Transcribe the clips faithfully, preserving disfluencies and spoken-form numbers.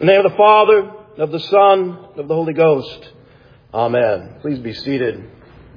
In the name of the Father, of the Son, of the Holy Ghost. Amen. Please be seated.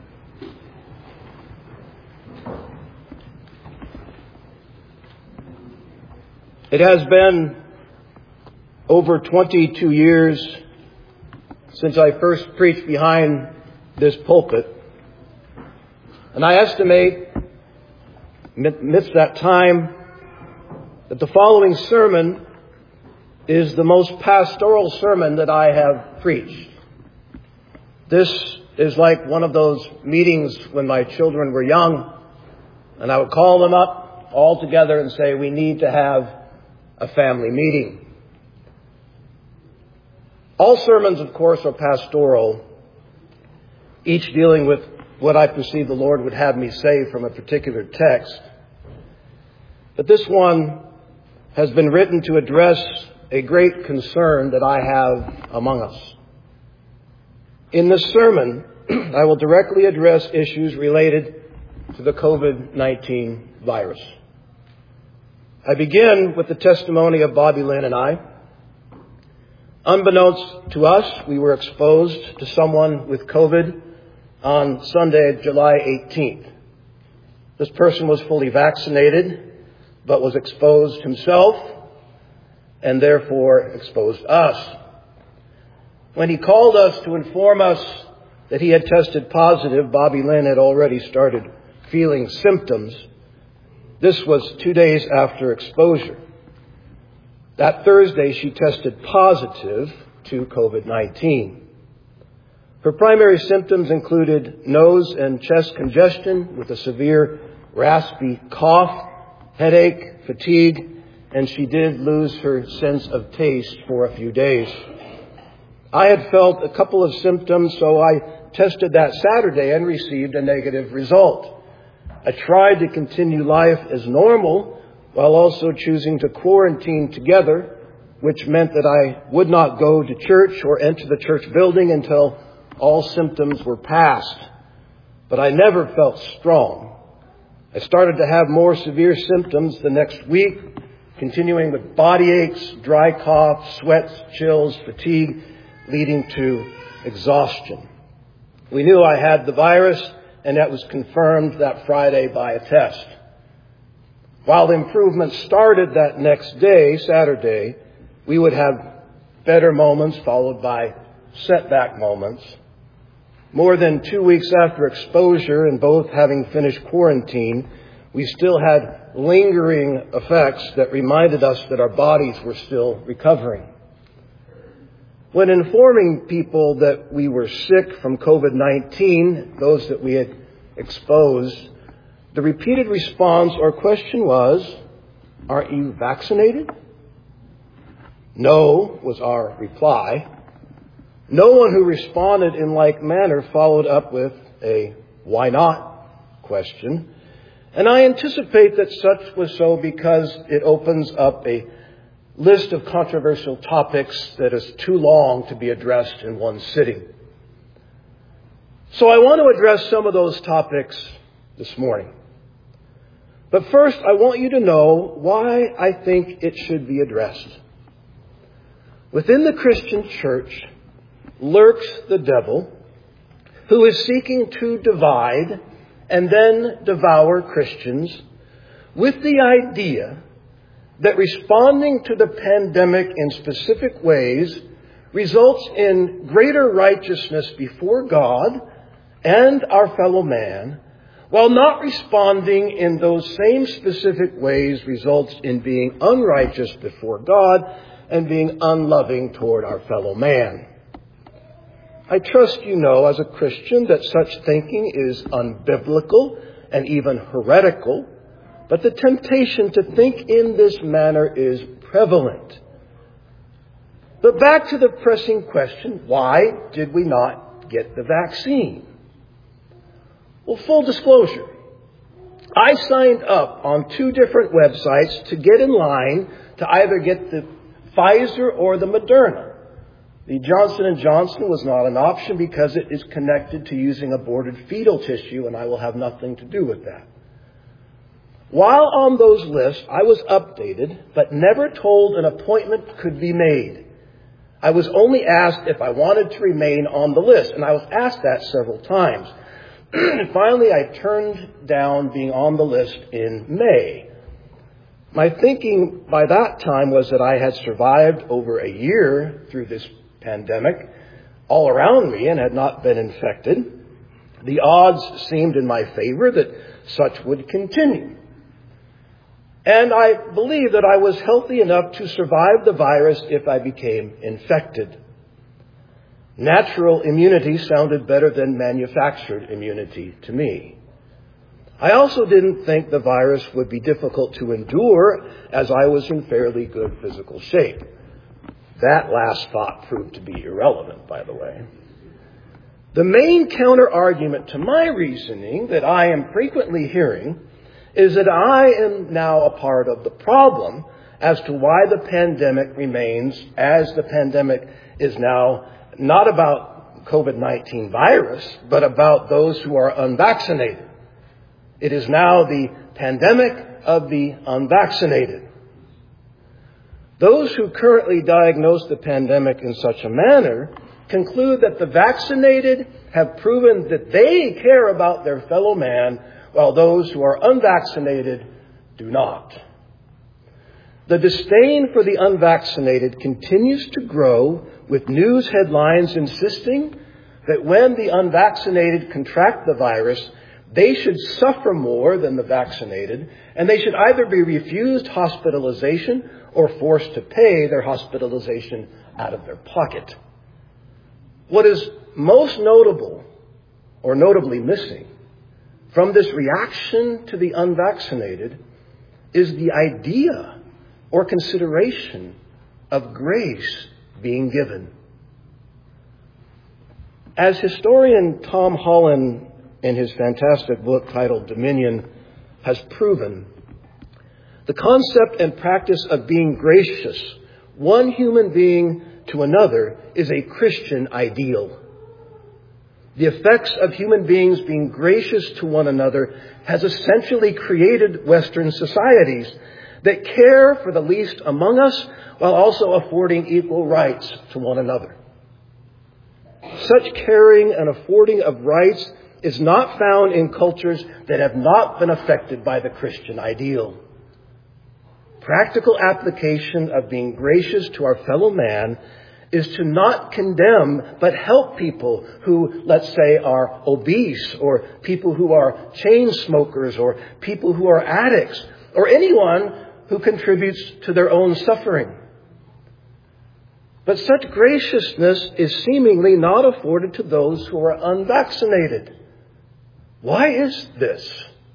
It has been over twenty-two years since I first preached behind this pulpit. And I estimate, amidst that time, that the following sermon is the most pastoral sermon that I have preached. This is like one of those meetings when my children were young, and I would call them up all together and say, we need to have a family meeting. All sermons, of course, are pastoral, each dealing with what I perceive the Lord would have me say from a particular text. But this one has been written to address a great concern that I have among us. In this sermon, I will directly address issues related to the covid nineteen virus. I begin with the testimony of Bobby Lynn and I. Unbeknownst to us, we were exposed to someone with COVID on Sunday, July eighteenth. This person was fully vaccinated, but was exposed himself, and therefore exposed us. When he called us to inform us that he had tested positive, Bobby Lynn had already started feeling symptoms. This was two days after exposure. That Thursday, she tested positive to covid nineteen. Her primary symptoms included nose and chest congestion with a severe raspy cough, headache, fatigue, and she did lose her sense of taste for a few days. I had felt a couple of symptoms, so I tested that Saturday and received a negative result. I tried to continue life as normal while also choosing to quarantine together, which meant that I would not go to church or enter the church building until all symptoms were past. But I never felt strong. I started to have more severe symptoms the next week, continuing with body aches, dry cough, sweats, chills, fatigue, leading to exhaustion. We knew I had the virus, and that was confirmed that Friday by a test. While the improvement started that next day, Saturday, we would have better moments followed by setback moments. More than two weeks after exposure and both having finished quarantine, we still had lingering effects that reminded us that our bodies were still recovering. When informing people that we were sick from covid nineteen, those that we had exposed, the repeated response or question was, "Aren't you vaccinated?" "No," was our reply. No one who responded in like manner followed up with a "why not?" question. And I anticipate that such was so because it opens up a list of controversial topics that is too long to be addressed in one sitting. So I want to address some of those topics this morning. But first, I want you to know why I think it should be addressed. Within the Christian church lurks the devil, who is seeking to divide and then devour Christians with the idea that responding to the pandemic in specific ways results in greater righteousness before God and our fellow man, while not responding in those same specific ways results in being unrighteous before God and being unloving toward our fellow man. I trust you know as a Christian that such thinking is unbiblical and even heretical, but the temptation to think in this manner is prevalent. But back to the pressing question, why did we not get the vaccine? Well, full disclosure, I signed up on two different websites to get in line to either get the Pfizer or the Moderna. The Johnson and Johnson was not an option because it is connected to using aborted fetal tissue, and I will have nothing to do with that. While on those lists, I was updated, but never told an appointment could be made. I was only asked if I wanted to remain on the list, and I was asked that several times. Finally, I turned down being on the list in May. My thinking by that time was that I had survived over a year through this pandemic all around me and had not been infected. The odds seemed in my favor that such would continue. And I believed that I was healthy enough to survive the virus if I became infected. Natural immunity sounded better than manufactured immunity to me. I also didn't think the virus would be difficult to endure, as I was in fairly good physical shape. That last thought proved to be irrelevant, by the way. The main counter-argument to my reasoning that I am frequently hearing is that I am now a part of the problem as to why the pandemic remains, as the pandemic is now not about COVID nineteen virus, but about those who are unvaccinated. It is now the pandemic of the unvaccinated. Those who currently diagnose the pandemic in such a manner conclude that the vaccinated have proven that they care about their fellow man, while those who are unvaccinated do not. The disdain for the unvaccinated continues to grow, with news headlines insisting that when the unvaccinated contract the virus, they should suffer more than the vaccinated, and they should either be refused hospitalization or forced to pay their hospitalization out of their pocket. What is most notable, or notably missing, from this reaction to the unvaccinated is the idea or consideration of grace being given. As historian Tom Holland, in his fantastic book titled Dominion, has proven, the concept and practice of being gracious, one human being to another, is a Christian ideal. The effects of human beings being gracious to one another has essentially created Western societies that care for the least among us while also affording equal rights to one another. Such caring and affording of rights is not found in cultures that have not been affected by the Christian ideal. Practical application of being gracious to our fellow man is to not condemn, but help people who, let's say, are obese, or people who are chain smokers, or people who are addicts, or anyone who contributes to their own suffering. But such graciousness is seemingly not afforded to those who are unvaccinated. Why is this?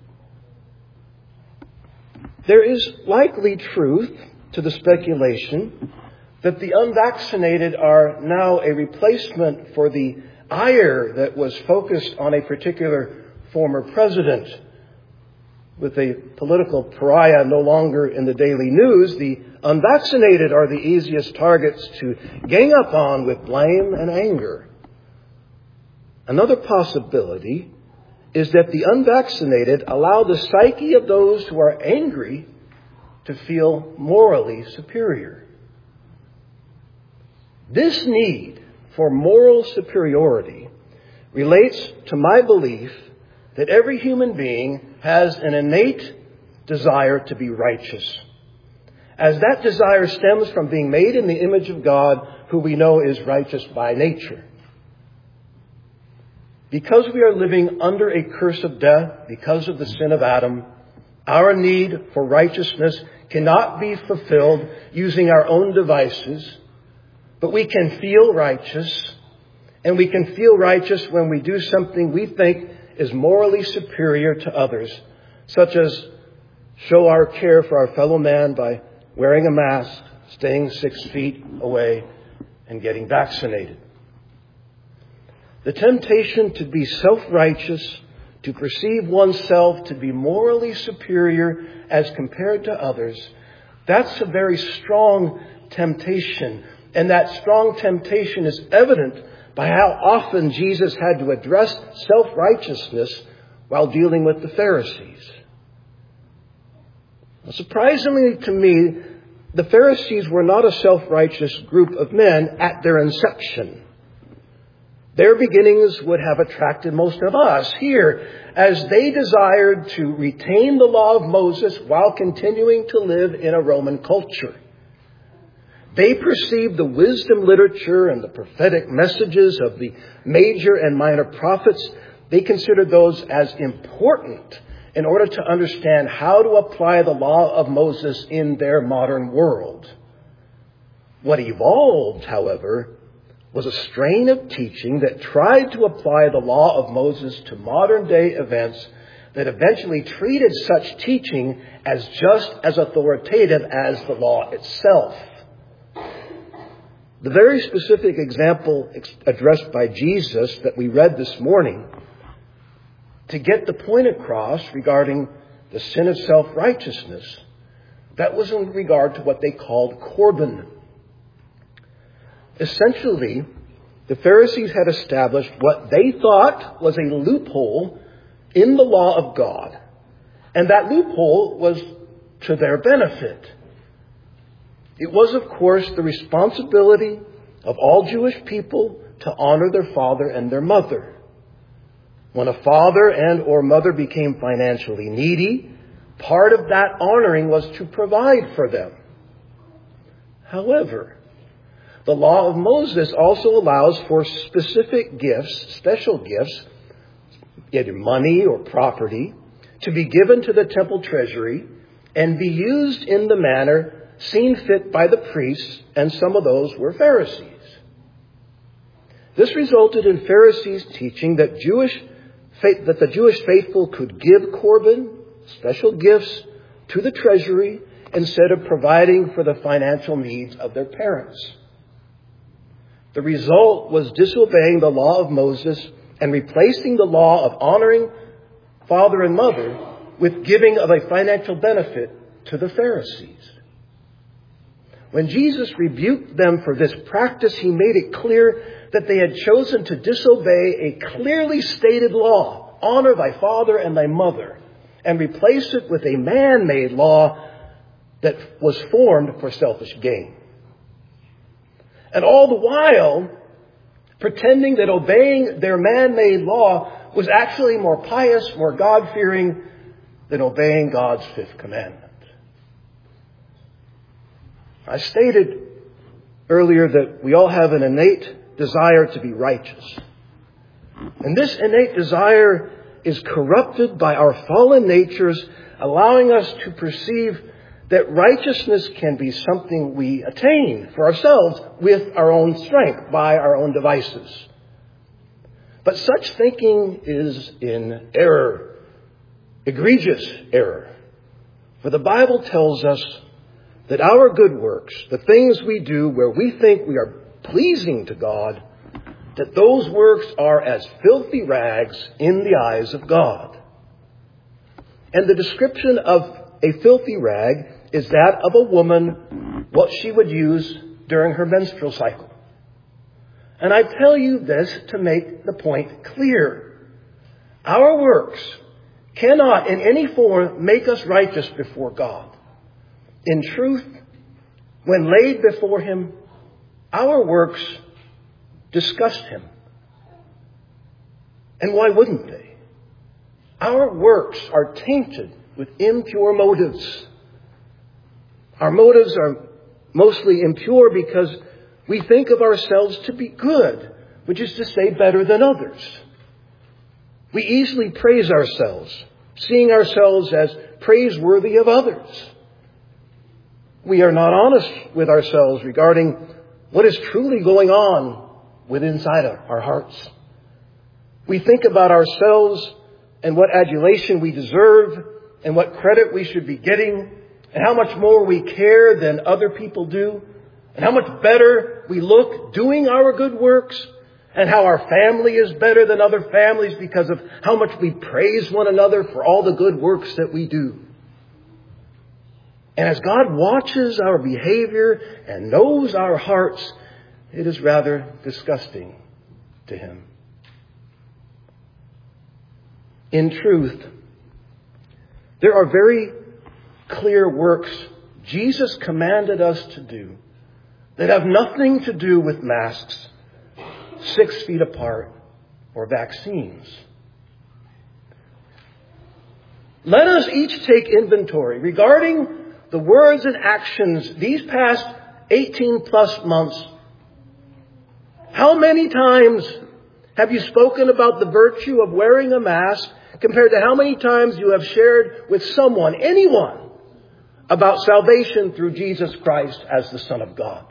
There is likely truth to the speculation that the unvaccinated are now a replacement for the ire that was focused on a particular former president. With a political pariah no longer in the daily news, the unvaccinated are the easiest targets to gang up on with blame and anger. Another possibility is that the unvaccinated allow the psyche of those who are angry to feel morally superior. This need for moral superiority relates to my belief that every human being has an innate desire to be righteous, as that desire stems from being made in the image of God, who we know is righteous by nature. Because we are living under a curse of death because of the sin of Adam, our need for righteousness cannot be fulfilled using our own devices, but we can feel righteous, and we can feel righteous when we do something we think is morally superior to others, such as show our care for our fellow man by wearing a mask, staying six feet away, and getting vaccinated. The temptation to be self-righteous, to perceive oneself to be morally superior as compared to others, that's a very strong temptation. And that strong temptation is evident by how often Jesus had to address self-righteousness while dealing with the Pharisees. Surprisingly to me, the Pharisees were not a self-righteous group of men at their inception. Their beginnings would have attracted most of us here, as they desired to retain the law of Moses while continuing to live in a Roman culture. They perceived the wisdom literature and the prophetic messages of the major and minor prophets. They considered those as important in order to understand how to apply the law of Moses in their modern world. What evolved, however, was a strain of teaching that tried to apply the law of Moses to modern day events that eventually treated such teaching as just as authoritative as the law itself. The very specific example addressed by Jesus that we read this morning to get the point across regarding the sin of self-righteousness, that was in regard to what they called Corban. Essentially, the Pharisees had established what they thought was a loophole in the law of God. And that loophole was to their benefit. It was, of course, the responsibility of all Jewish people to honor their father and their mother. When a father and or mother became financially needy, part of that honoring was to provide for them. However, the law of Moses also allows for specific gifts, special gifts, either money or property, to be given to the temple treasury and be used in the manner seen fit by the priests, and some of those were Pharisees. This resulted in Pharisees teaching that Jewish faith, that the Jewish faithful could give Corban, special gifts, to the treasury instead of providing for the financial needs of their parents. The result was disobeying the law of Moses and replacing the law of honoring father and mother with giving of a financial benefit to the Pharisees. When Jesus rebuked them for this practice, he made it clear that they had chosen to disobey a clearly stated law, honor thy father and thy mother, and replace it with a man-made law that was formed for selfish gain. And all the while, pretending that obeying their man-made law was actually more pious, more God-fearing than obeying God's fifth commandment. I stated earlier that we all have an innate desire to be righteous. And this innate desire is corrupted by our fallen natures, allowing us to perceive that righteousness can be something we attain for ourselves with our own strength, by our own devices. But such thinking is in error, egregious error. For the Bible tells us that our good works, the things we do where we think we are pleasing to God, that those works are as filthy rags in the eyes of God. And the description of a filthy rag is that of a woman, what she would use during her menstrual cycle. And I tell you this to make the point clear. Our works cannot in any form make us righteous before God. In truth, when laid before Him, our works disgust Him. And why wouldn't they? Our works are tainted with impure motives. Our motives are mostly impure because we think of ourselves to be good, which is to say better than others. We easily praise ourselves, seeing ourselves as praiseworthy of others. We are not honest with ourselves regarding what is truly going on within inside our hearts. We think about ourselves and what adulation we deserve and what credit we should be getting and how much more we care than other people do and how much better we look doing our good works and how our family is better than other families because of how much we praise one another for all the good works that we do. And as God watches our behavior and knows our hearts, it is rather disgusting to Him. In truth, there are very clear works Jesus commanded us to do that have nothing to do with masks, six feet apart, or vaccines. Let us each take inventory regarding the words and actions these past eighteen plus months. How many times have you spoken about the virtue of wearing a mask compared to how many times you have shared with someone, anyone, about salvation through Jesus Christ as the Son of God?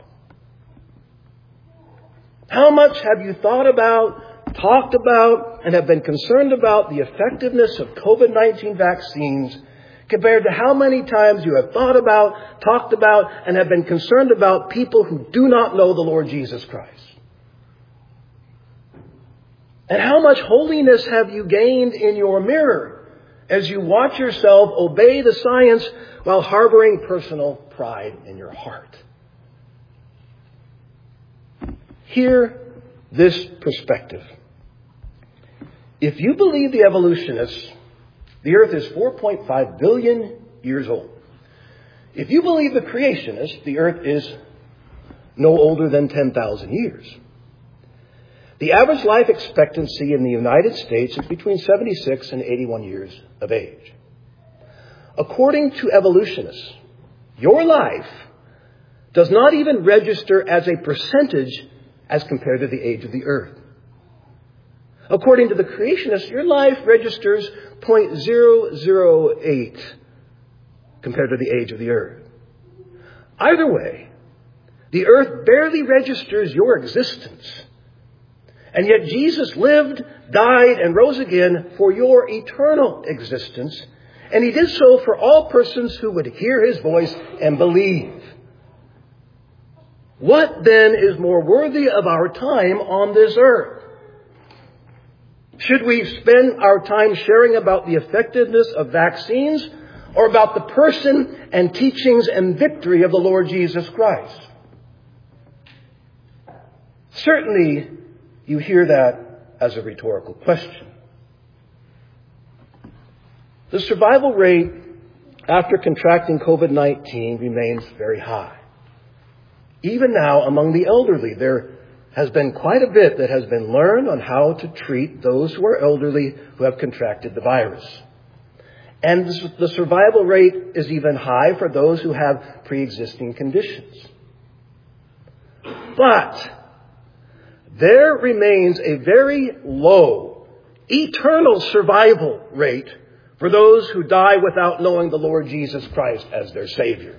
How much have you thought about, talked about, and have been concerned about the effectiveness of COVID nineteen vaccines compared to how many times you have thought about, talked about, and have been concerned about people who do not know the Lord Jesus Christ? And how much holiness have you gained in your mirror as you watch yourself obey the science while harboring personal pride in your heart? Hear this perspective. If you believe the evolutionists, the earth is four point five billion years old. If you believe the creationists, the earth is no older than ten thousand years. The average life expectancy in the United States is between seventy-six and eighty-one years of age. According to evolutionists, your life does not even register as a percentage as compared to the age of the earth. According to the creationists, your life registers zero point zero zero eight compared to the age of the earth. Either way, the earth barely registers your existence. And yet Jesus lived, died, and rose again for your eternal existence. And he did so for all persons who would hear his voice and believe. What then is more worthy of our time on this earth? Should we spend our time sharing about the effectiveness of vaccines or about the person and teachings and victory of the Lord Jesus Christ? Certainly, you hear that as a rhetorical question. The survival rate after contracting COVID nineteen remains very high. Even now, among the elderly, there has been quite a bit that has been learned on how to treat those who are elderly who have contracted the virus. And the survival rate is even high for those who have pre-existing conditions. But there remains a very low, eternal survival rate for those who die without knowing the Lord Jesus Christ as their Savior.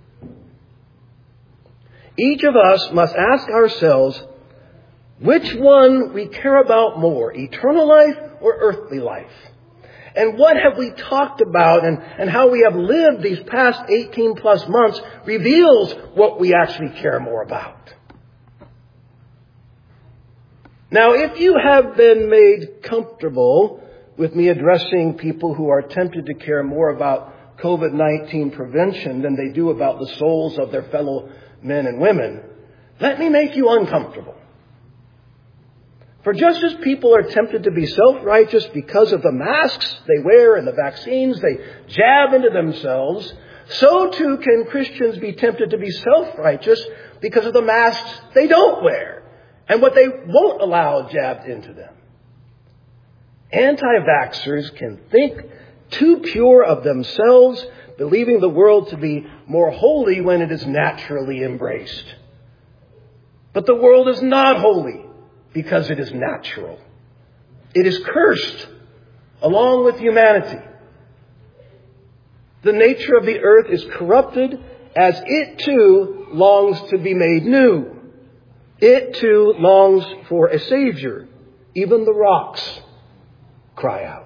Each of us must ask ourselves which one we care about more, eternal life or earthly life. And what have we talked about and, and how we have lived these past eighteen plus months reveals what we actually care more about. Now, if you have been made comfortable with me addressing people who are tempted to care more about COVID nineteen prevention than they do about the souls of their fellow men and women, let me make you uncomfortable. For just as people are tempted to be self-righteous because of the masks they wear and the vaccines they jab into themselves, so too can Christians be tempted to be self-righteous because of the masks they don't wear and what they won't allow jabbed into them. Anti-vaxxers can think too pure of themselves, believing the world to be more holy when it is naturally embraced. But the world is not holy because it is natural. It is cursed along with humanity. The nature of the earth is corrupted as it too longs to be made new. It too longs for a Savior. Even the rocks cry out.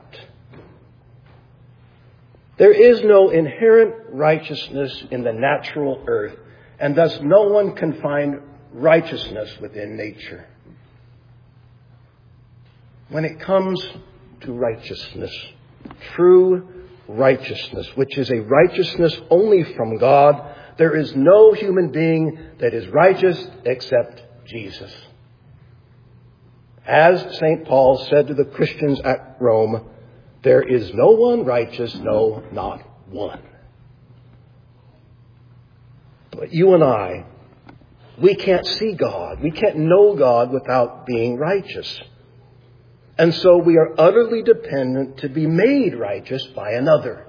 There is no inherent righteousness in the natural earth, and thus no one can find righteousness within nature. When it comes to righteousness, true righteousness, which is a righteousness only from God, there is no human being that is righteous except Jesus. As Saint Paul said to the Christians at Rome, there is no one righteous, no, not one. But you and I, we can't see God. We can't know God without being righteous. And so we are utterly dependent to be made righteous by another.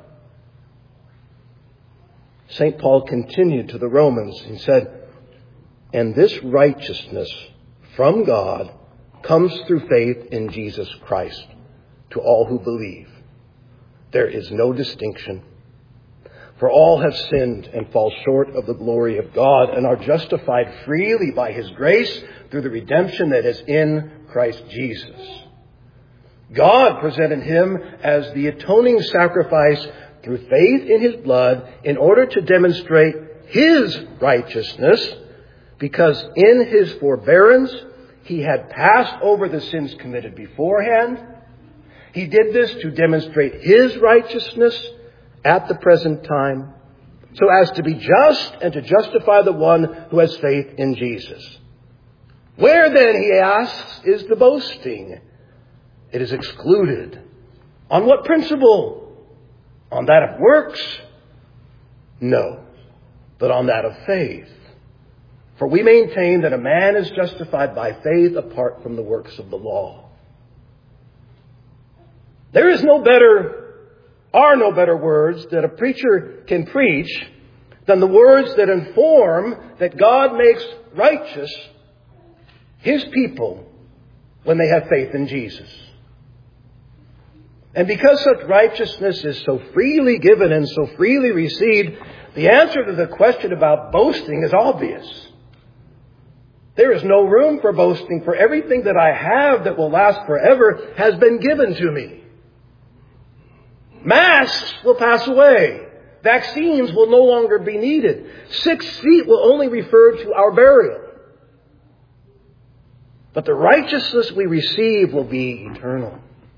Saint Paul continued to the Romans. He said, and this righteousness from God comes through faith in Jesus Christ to all who believe. There is no distinction. For all have sinned and fall short of the glory of God and are justified freely by His grace through the redemption that is in Christ Jesus. God presented Him as the atoning sacrifice through faith in His blood in order to demonstrate His righteousness, because in His forbearance He had passed over the sins committed beforehand. He did this to demonstrate His righteousness at the present time, so as to be just and to justify the one who has faith in Jesus. Where then, he asks, is the boasting? It is excluded. On what principle? On that of works? No, but on that of faith. For we maintain that a man is justified by faith apart from the works of the law. There is no better are no better words that a preacher can preach than the words that inform that God makes righteous His people when they have faith in Jesus. And because such righteousness is so freely given and so freely received, the answer to the question about boasting is obvious. There is no room for boasting, for everything that I have that will last forever has been given to me. Masks will pass away. Vaccines will no longer be needed. Six feet will only refer to our burial. But the righteousness we receive will be eternal.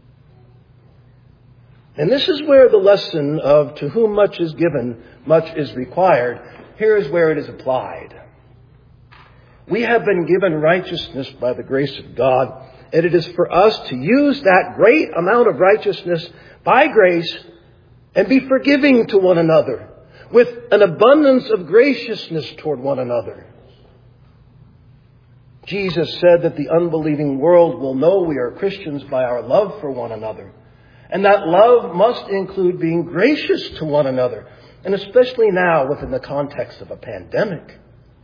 And this is where the lesson of to whom much is given, much is required. Here is where it is applied. We have been given righteousness by the grace of God, and it is for us to use that great amount of righteousness by grace and be forgiving to one another with an abundance of graciousness toward one another. Jesus said that the unbelieving world will know we are Christians by our love for one another. And that love must include being gracious to one another, and especially now within the context of a pandemic.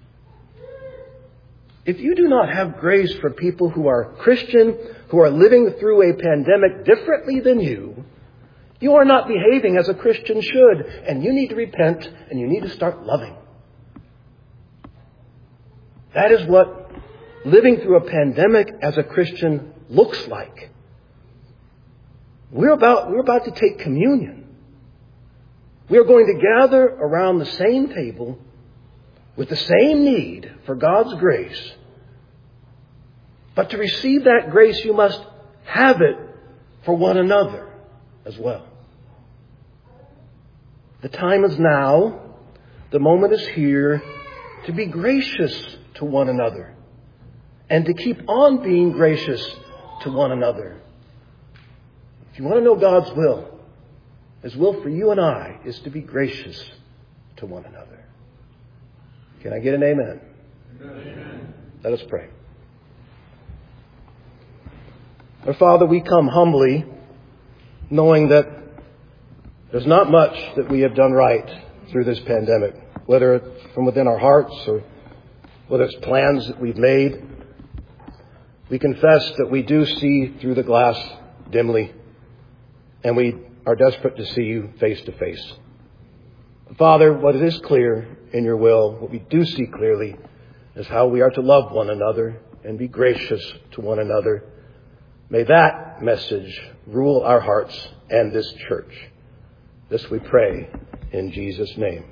If you do not have grace for people who are Christian, who are living through a pandemic differently than you, you are not behaving as a Christian should, and you need to repent, and you need to start loving. That is what living through a pandemic as a Christian looks like. We're about, we're about to take communion. We are going to gather around the same table with the same need for God's grace. But to receive that grace, you must have it for one another as well. The time is now. The moment is here to be gracious to one another and to keep on being gracious to one another. If you want to know God's will, His will for you and I is to be gracious to one another. Can I get an amen? Amen. Let us pray. Our Father, we come humbly, knowing that there's not much that we have done right through this pandemic, whether it's from within our hearts or whether it's plans that we've made. We confess that we do see through the glass dimly, and we are desperate to see you face to face. Father, what is clear in your will, what we do see clearly, is how we are to love one another and be gracious to one another. May that message rule our hearts and this church. This we pray in Jesus' name.